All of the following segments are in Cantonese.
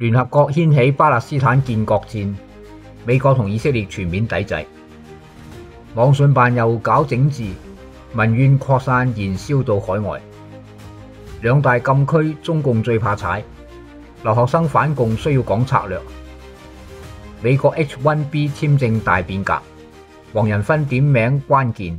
聯合國掀起巴勒斯坦建國戰，美國同以色列全面抵制。網信辦又搞整治，民怨擴散燃燒到海外。兩大禁區中共最怕踩，留學生反共需要講策略。美國 H1B 簽證大變革，黃仁勳點名關鍵。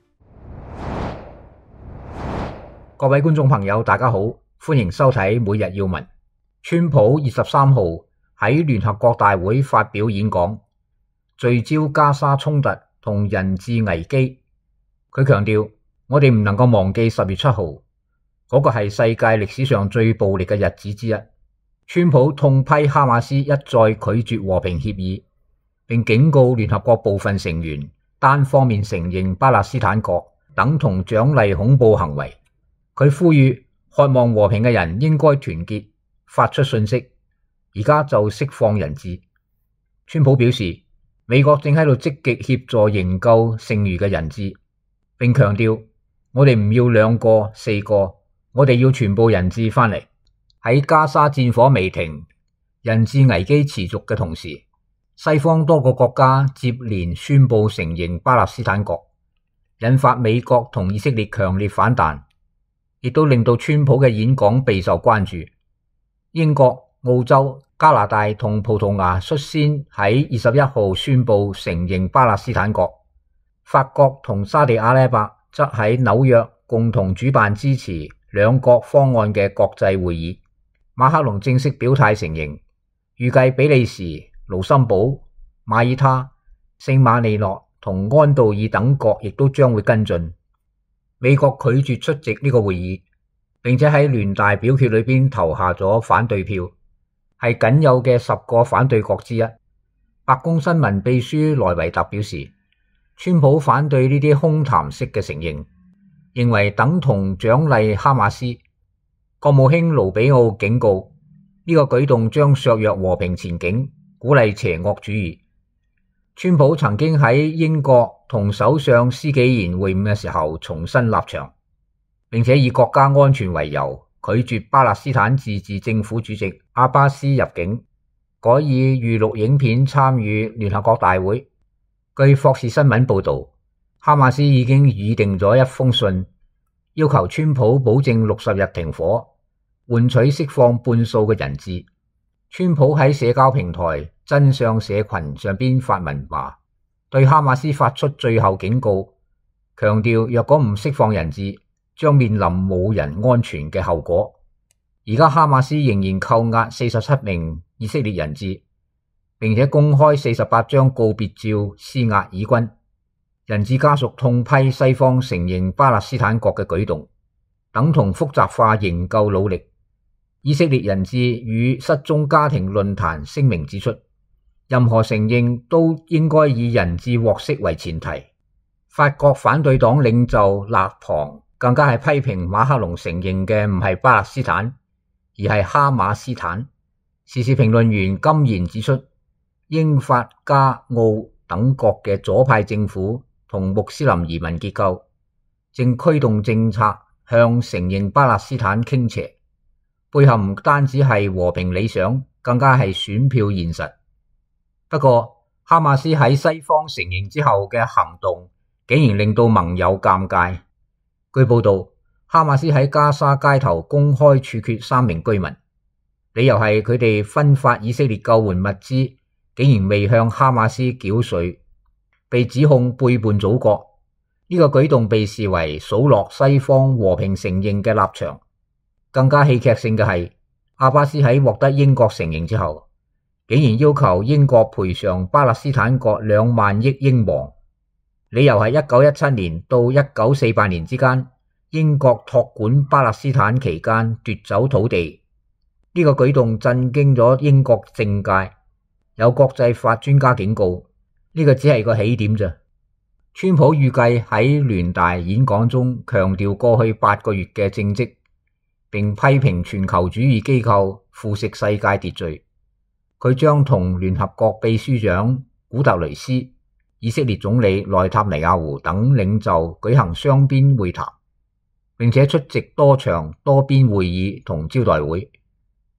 各位觀眾朋友，大家好，歡迎收睇每日要聞。川普23號喺聯合國大會發表演講，聚焦加沙衝突同人質危機。佢強調，我哋唔能夠忘記10月7號，嗰個係世界歷史上最暴力嘅日子之一。川普痛批哈馬斯一再拒絕和平協議，並警告聯合國部分成員單方面承認巴勒斯坦國等同獎勵恐怖行為。佢呼籲渴望和平嘅人應該團結，發出訊息，而家就釋放人質。川普表示，美國正喺度積極協助營救剩餘嘅人質，並強調我哋唔要2個、4個，我哋要全部人質返嚟。喺加沙戰火未停、人質危機持續嘅同時，西方多個國家接連宣布承認巴勒斯坦國，引發美國同以色列強烈反彈，亦都令到川普嘅演講備受關注。英國、澳洲、加拿大同葡萄牙率先喺21號宣布承認巴勒斯坦國，法國同沙地阿拉伯則喺紐約共同主辦支持兩國方案嘅國際會議。馬克龍正式表態承認，預計比利時、盧森堡、馬耳他、聖馬利諾同安道爾等國亦都將會跟進。美國拒絕出席呢個會議，並且喺聯大表決裏邊投下咗反對票，係僅有嘅10個反對國之一。白宮新聞秘書萊維特表示，川普反對呢啲空談式嘅承認，認為等同獎勵哈馬斯。國務卿盧比奧警告，呢個舉動將削弱和平前景，鼓勵邪惡主義。川普曾經喺英國同首相施紀賢會晤嘅時候重申立場，並且以國家安全為由拒絕巴勒斯坦自治政府主席阿巴斯入境，改以預錄影片參與聯合國大會。據霍士新聞報道，哈馬斯已經擬定咗一封信，要求川普保證60日停火，換取釋放半數嘅人質。川普喺社交平台真相社群上邊發文話，對哈馬斯發出最後警告，強調若果唔釋放人質，將面臨冇人安全嘅後果。而家哈馬斯仍然扣押47名以色列人質，並且公開48張告別照施壓以軍。人質家屬痛批西方承認巴勒斯坦國嘅舉動，等同複雜化營救努力。以色列人質與失蹤家庭論壇聲明指出，任何承認都應該以人質獲釋為前提。法國反對黨領袖勒龐更加係批評馬克龍承認嘅唔係巴勒斯坦，而係哈馬斯坦。時事評論員金言指出，英法加澳等國嘅左派政府同穆斯林移民結構正驅動政策向承認巴勒斯坦傾斜，背後唔單止係和平理想，更加係選票現實。不過，哈馬斯喺西方承認之後嘅行動竟然令到盟友尷尬。據報道，哈馬斯喺加沙街頭公開處決3名居民，理由係佢哋分發以色列救援物資，竟然未向哈馬斯繳稅，被指控背叛祖國。呢個舉動被視為數落西方和平承認嘅立場。更加戲劇性嘅係，阿巴斯喺獲得英國承認之後，竟然要求英國賠償巴勒斯坦國2萬億英鎊，理由係1917年到1948年之間，英國託管巴勒斯坦期間奪走土地。呢個舉動震驚咗英國政界，有國際法專家警告，呢個只係個起點啫。川普預計喺聯大演講中強調過去8個月嘅政績，並批評全球主義機構腐蝕世界秩序。佢將同聯合國秘書長古特雷斯、以色列總理內塔尼亞胡等領袖舉行雙邊會談，並且出席多場多邊會議同招待會。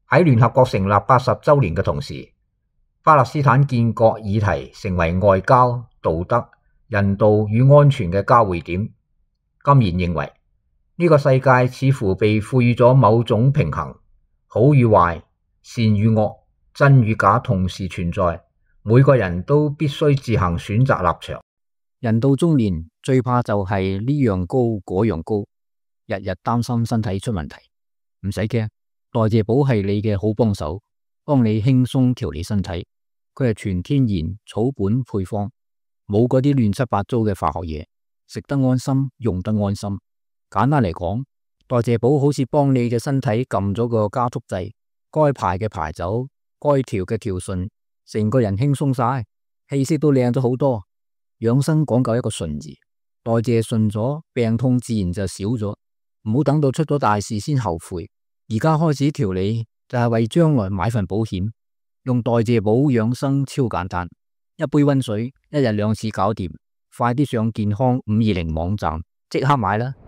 喺聯合國成立80週年嘅同時，巴勒斯坦建國議題成為外交、道德、人道與安全嘅交匯點。金賢認為，呢個世界似乎被賦予咗某種平衡，好與壞、善與惡、真與假同時存在，每個人都必須自行選擇立場。 人到中年最怕就係呢樣高嗰樣高，日日擔心身體出問題。唔使驚，代謝寶係你嘅好幫手，幫你輕鬆調理身體。佢係全天然草本配方，冇嗰啲亂七八糟嘅化學嘢，食得安心，用得安心。簡單嚟講，代謝寶好似幫你嘅身體撳咗個加速掣，該排嘅排走，該調嘅調順，成個人輕鬆晒，氣色都靚咗好多。養生講究一個順字，代謝順咗，病痛自然就少咗。唔好等到出咗大事先後悔，而家開始調理就係為將來買份保險。用代謝寶養生超簡單，一杯溫水，一日2次搞掂。快啲上健康520網站，即刻買啦！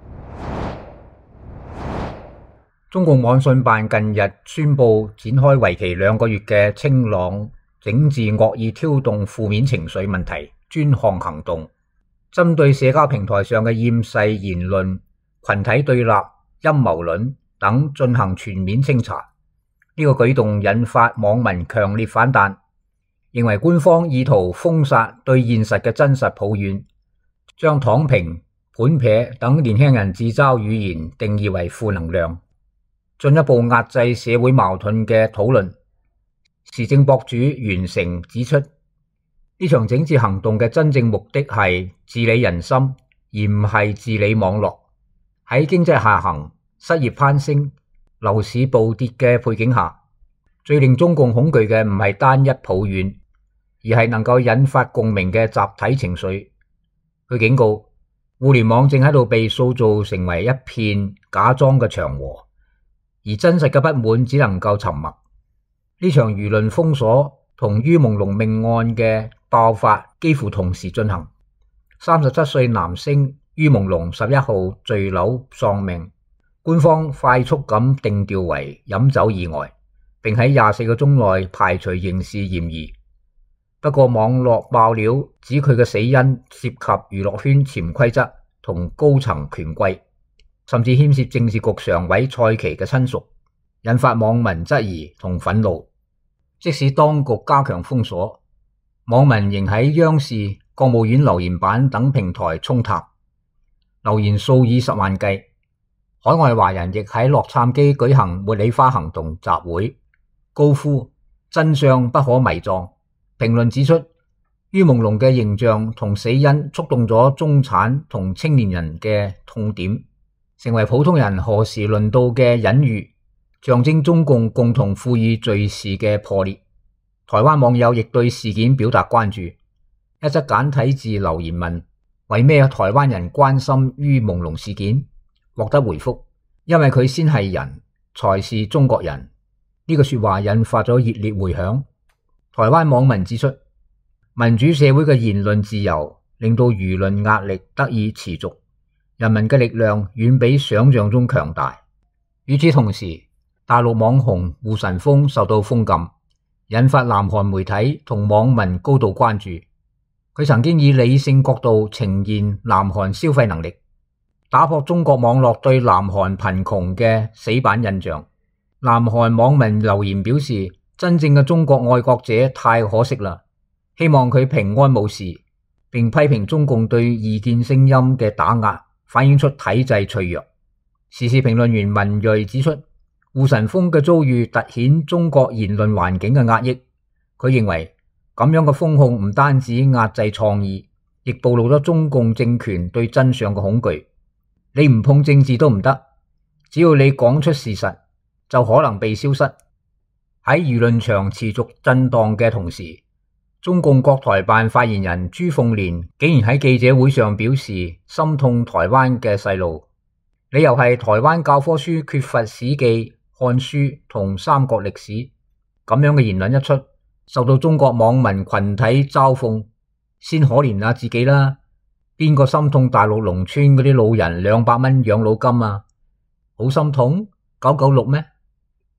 中共網信辦近日宣布展開為期2個月嘅清朗整治惡意挑動負面情緒問題專項行動，針對社交平台上嘅厭世言論、群體對立、陰謀論等進行全面清查。呢個舉動引發網民強烈反彈，認為官方意圖封殺對現實嘅真實抱怨，將躺平、盤撇等年輕人自嘲語言定義為負能量，進一步壓制社會矛盾嘅討論。時政博主袁成指出，呢場整治行動嘅真正目的係治理人心，而唔係治理網絡。喺經濟下行、失業攀升、樓市暴跌嘅背景下，最令中共恐懼嘅唔係單一抱怨，而係能夠引發共鳴嘅集體情緒。佢警告，互聯網正喺度被塑造成為一片假裝嘅祥和，而真實嘅不滿只能夠沉默。呢場輿論封鎖同于朦朧命案嘅爆發幾乎同時進行。37歲男星于朦朧11號墜樓喪命，官方快速咁定調為飲酒意外，並喺24個鐘內排除刑事嫌疑。不過網絡爆料指佢嘅死因涉及娛樂圈潛規則同高層權貴，甚至牽涉政治局常委蔡奇嘅親屬，引發網民質疑同憤怒。即使當局加強封鎖，網民仍喺央視、國務院留言板等平台衝塔，留言數以10萬計。海外華人亦喺洛杉磯舉行茉莉花行動集會，高呼真相不可迷葬。評論指出，于朦朧嘅形象同死因觸動咗中產同青年人嘅痛點，成為普通人何時輪到嘅隱喻，象徵中共共同賦予敘事嘅破裂。台灣網友亦對事件表達關注，一則簡體字留言問：為咩台灣人關心于朦朧事件？獲得回覆：因為佢先係人，才是中國人。呢個說話引發咗熱烈回響。台灣網民指出，民主社會嘅言論自由令到輿論壓力得以持續，人民嘅力量遠比想象中強大。與此同時，大陸網紅胡晨峰受到封禁，引發南韓媒體同網民高度關注。佢曾經以理性角度呈現南韓消費能力，打破中國網絡對南韓貧窮嘅死板印象。南韓網民留言表示，真正嘅中國愛國者太可惜啦，希望佢平安無事，並批評中共對異見聲音嘅打壓，反映出體制脆弱。時事評論員文銳指出，胡晨峰嘅遭遇凸顯中國言論環境嘅壓抑。佢認為咁樣嘅封控唔單止壓制創意，亦暴露咗中共政權對真相嘅恐懼。你唔碰政治都唔得，只要你講出事實，就可能被消失。喺輿論場持續震盪嘅同時，中共國台辦發言人朱鳳蓮竟然喺記者會上表示心痛台灣嘅細路，理由係台灣教科書缺乏史記、漢書同三國歷史。咁樣嘅言論一出，受到中國網民群體嘲諷，先可憐下自己啦，邊個心痛大陸農村嗰啲老人200蚊養老金啊？好心痛，996咩？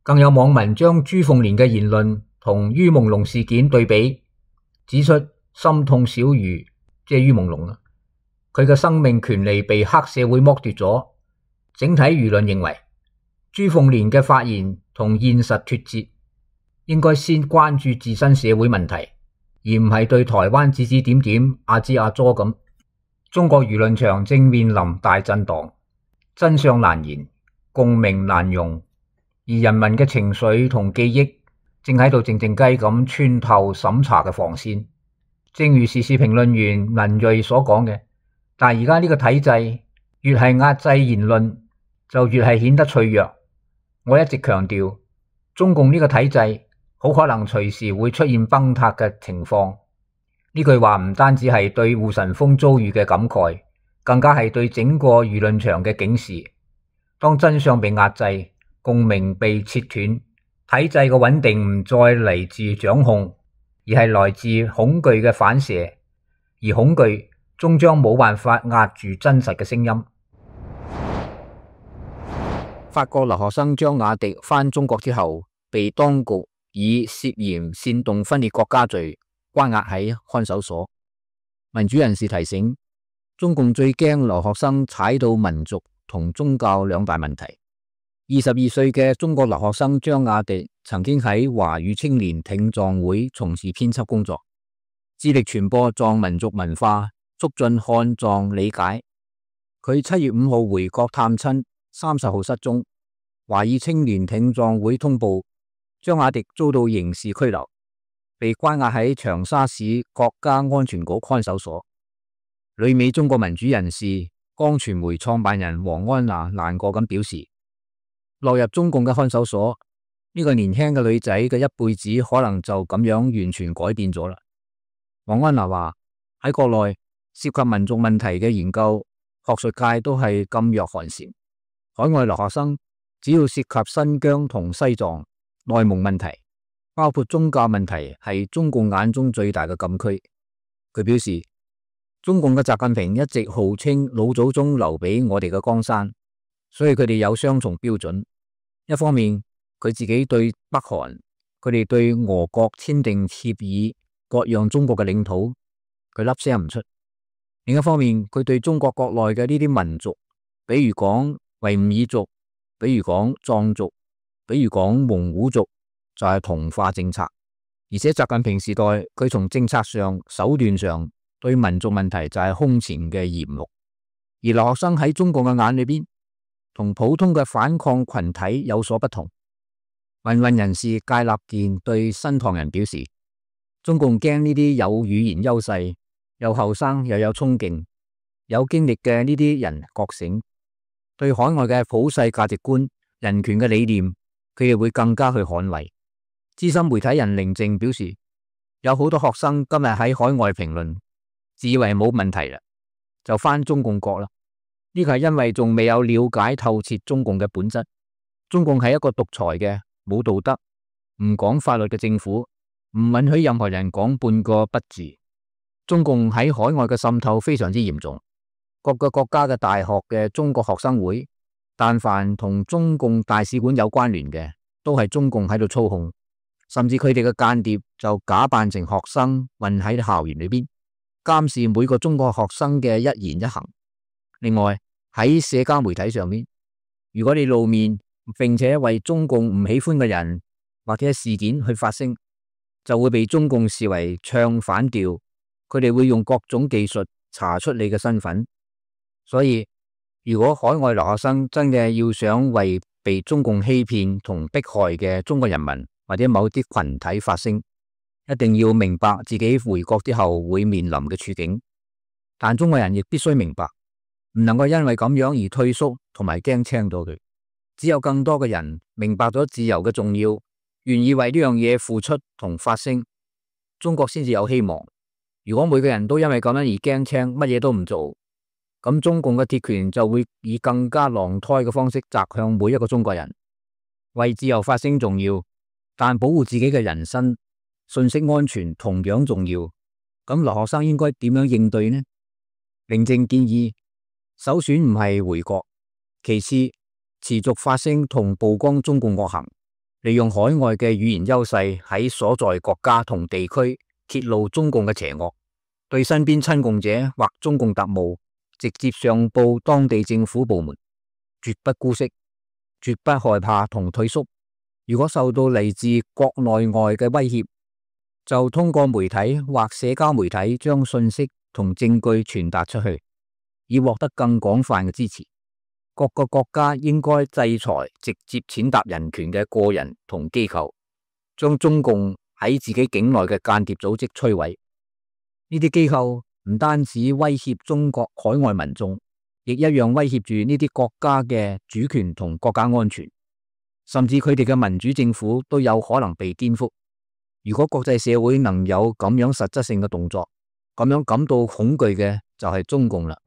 更有網民將朱鳳蓮嘅言論同于朦朧事件對比，指出心痛小魚，即係于朦朧，佢嘅生命權利被黑社會剝奪咗。整體輿論認為朱鳳蓮嘅發言同現實脫節，應該先關注自身社會問題，而唔係對台灣指指點點、阿支阿左咁。中國輿論場正面臨大震盪，真相難言，共鳴難容，而人民嘅情緒同記憶正喺度靜靜雞咁穿透審查嘅防線。正如時事評論員文銳所講嘅，但係而家呢個體制越係壓制言論，就越係顯得脆弱。我一直強調，中共呢個體制好可能隨時會出現崩塌嘅情況。呢句話唔單止係對護神峰遭遇嘅感慨，更加係對整個輿論場嘅警示。當真相被壓制，共鳴被切斷，體制嘅穩定唔再嚟自掌控，而係來自恐懼嘅反射，而恐懼終將冇辦法壓住真實嘅聲音。 法國留學生張雅迪返中國之後，被當局以涉嫌煽動分裂國家罪關押喺看守所。民主人士提醒，中共最驚留學生踩到民族同宗教兩大問題。22歲嘅中國留學生張雅迪曾經喺華語青年挺藏會從事編輯工作，致力傳播藏民族文化，促進漢藏理解。佢7月5號回國探親，30號失蹤。華語青年挺藏會通報，張雅迪遭到刑事拘留，被關押喺長沙市國家安全局看守所。旅美中國民主人士光傳媒創辦人王安娜難過咁表示，落入中共嘅看守所，呢個年輕嘅女仔嘅一輩子可能就咁樣完全改變咗啦。王安娜話，喺國內涉及民族問題嘅研究，學術界都係噤若寒蟬。海外留學生只要涉及新疆同西藏、內蒙問題，包括宗教問題，係中共眼中最大嘅禁區。佢表示，中共嘅習近平一直號稱老祖宗留俾我哋嘅江山，所以佢哋有雙重標準。一方面，佢自己對北韓，佢哋對俄國簽訂協議，割讓中國嘅領土，佢粒聲唔出。另一方面，佢對中國國內嘅呢啲民族，比如講維吾爾族，比如講藏族，比如講蒙古族，就係同化政策。而且習近平時代，佢從政策上、手段上對民族問題就係空前嘅嚴酷。而留學生喺中共嘅眼裏邊，同普通嘅反抗群體有所不同。民運人士界立健對新唐人表示，中共驚呢啲有語言優勢、又後生又有衝勁、有經歷嘅呢啲人覺醒，對海外嘅普世價值觀、人權嘅理念，佢哋會更加去捍衛。資深媒體人寧靜表示，有好多學生今日喺海外評論，自以為冇問題啦，就返中共國啦。呢個係因為仲未有了解透徹中共嘅本質。中共係一個獨裁嘅、冇道德、唔講法律嘅政府，唔允許任何人講半個不字。中共喺海外嘅滲透非常之嚴重，各個國家嘅大學嘅中國學生會，但凡同中共大使館有關聯嘅，都係中共喺度操控，甚至佢哋嘅間諜就假扮成學生混喺校園裏邊，監視每個中國學生嘅一言一行。另外喺社交媒體上面，如果你露面並且為中共唔喜歡嘅人或者事件去發聲，就會被中共視為唱反調，佢哋會用各種技術查出你嘅身份。所以如果海外留學生真嘅要想為被中共欺騙同迫害嘅中國人民或者某啲群體發聲，一定要明白自己回國之後會面臨嘅處境。但中國人亦必須明白，唔能夠因為咁樣而退縮同埋驚青到佢。只有更多嘅人明白咗自由嘅重要，願意為呢樣嘢付出同發聲，中國先至有希望。如果每個人都因為咁樣而驚青，乜嘢都唔做，咁中共嘅鐵拳就會以更加狼胎嘅方式砸向每一個中國人。為自由發聲重要，但保護自己嘅人身、信息安全同樣重要。咁留學生應該點樣應對呢？寧靜建議，首選唔係回國，其次持續發聲同曝光中共惡行， 利用海外嘅語言優勢喺所在國家同地區揭露中共嘅邪惡，對身邊親共者或中共特務直接上報當地政府部門，絕不姑息，絕不害怕同退縮。如果受到嚟自國內外嘅威脅，就通過媒體或社交媒體將信息同證據傳達出去，以獲得更廣泛嘅支持。各個國家應該制裁直接踐踏人權嘅個人同機構，將中共喺自己境內嘅間諜組織摧毀。呢啲機構唔單止威脅中國海外民眾，亦一樣威脅住呢啲國家嘅主權同國家安全，甚至佢哋嘅民主政府都有可能被顛覆。如果國際社會能有咁樣實質性嘅動作，咁樣感到恐懼嘅就係中共啦。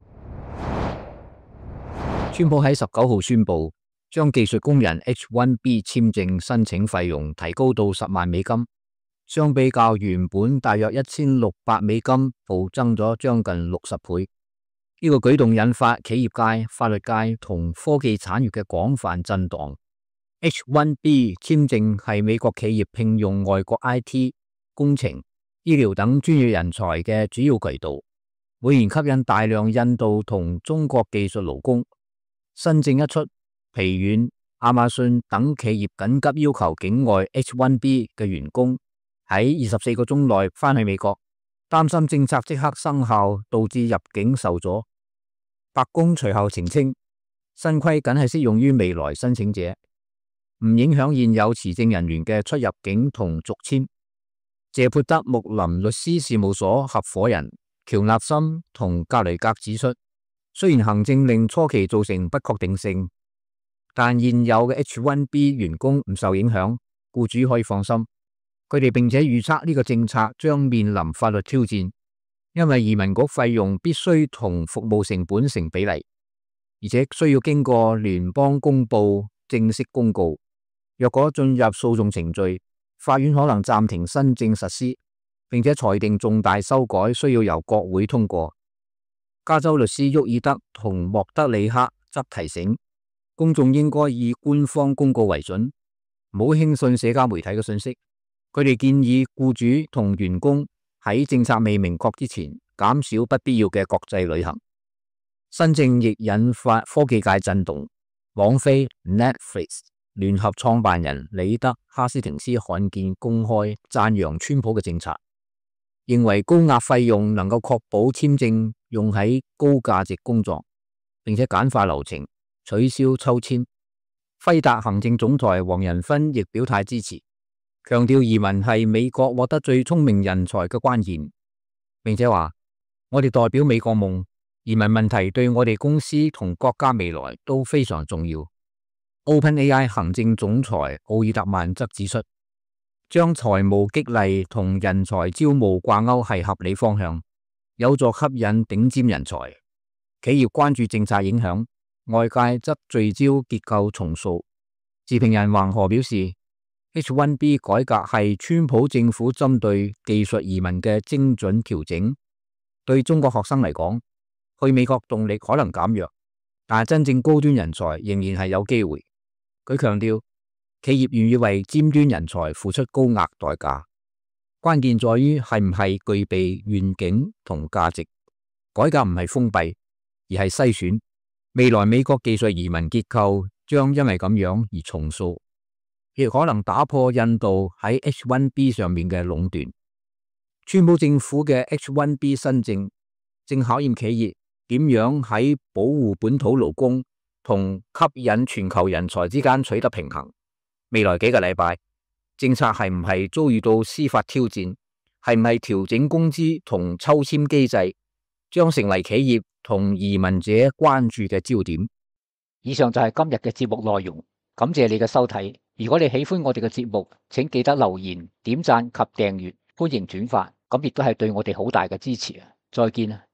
川普喺19號宣布，將技術工人 H-1B 簽證申請費用提高到10萬美金，相比較原本大約1600美金，暴增咗將近60倍。呢個舉動引發企業界、法律界同科技產業嘅廣泛震盪。H-1B 簽證係美國企業聘用外國 IT、工程、醫療等專業人才嘅主要渠道，每年吸引大量印度同中國技術勞工。新政一出，疲軟、亞馬遜等企業緊急要求境外 H-1B 嘅員工喺24個鐘內返去美國，擔心政策即刻生效，導致入境受阻。白宮隨後澄清，新規僅係適用於未來申請者，唔影響現有持證人員嘅出入境同續簽。謝潑德穆林律師事務所合夥人喬納森同格雷格指出，雖然行政令初期造成不確定性，但現有嘅 H-1B 員工唔受影響，僱主可以放心。佢哋並且預測呢個政策將面臨法律挑戰，因為移民局費用必須同服務成本成比例，而且需要經過聯邦公佈正式公告。若果進入訴訟程序，法院可能暫停新政實施，並且裁定重大修改需要由國會通過。加州律師沃爾德同莫德里克則提醒公眾應該以官方公告為準，唔好輕信社交媒體嘅信息。佢哋建議僱主同員工喺政策未明確之前減少不必要嘅國際旅行。新政亦引發科技界震動，網飛 Netflix 聯合創辦人李德哈斯廷斯罕見公開讚揚川普嘅政策，認為高額費用能夠確保簽證用喺高價值工作，並且簡化流程，取消抽簽。輝達行政總裁黃仁勳亦表態支持，強調移民係美國獲得最聰明人才嘅關鍵，並且話我哋代表美國夢，移民問題對我哋公司同國家未來都非常重要。OpenAI 行政總裁奧爾特曼則指出，將財務激勵同人才招募掛鈎係合理方向，有助吸引頂尖人才。企業關注政策影響，外界則聚焦結構重塑。時評人橫河表示，H-1B 改革係川普政府針對技術移民嘅精準調整。對中國學生嚟講，去美國動力可能減弱，但係真正高端人才仍然係有機會。佢強調，企業願意為尖端人才付出高額代價，關鍵在於係唔係具備願景同價值。改革唔係封閉，而係篩選。未來美國技術移民結構將因為咁樣而重塑，亦可能打破印度喺 H-1B 上面嘅壟斷。川普政府嘅 H-1B 新政正考驗企業點樣喺保護本土勞工同吸引全球人才之間取得平衡。未來幾個禮拜，政策係唔係遭遇到司法挑戰，係唔係調整工資同抽籤機制，將成為企業同移民者關注嘅焦點。 以上就係今日嘅節目內容，感謝你嘅收睇。如果你喜歡我哋嘅節目，請記得留言、點讚及訂閱，歡迎轉發，咁亦都係對我哋好大嘅支持啊！再見啊！